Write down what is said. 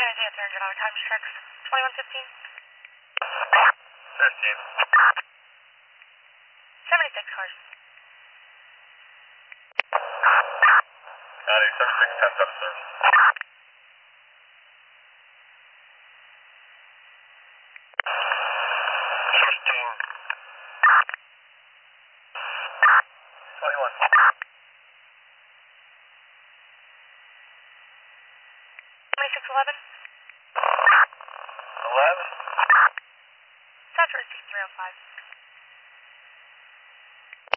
Kennedy at 300 hour times checks. 2115. 15. 76 cars. County 7610 up service. 16. 21. 2611. 11. South Road 6305.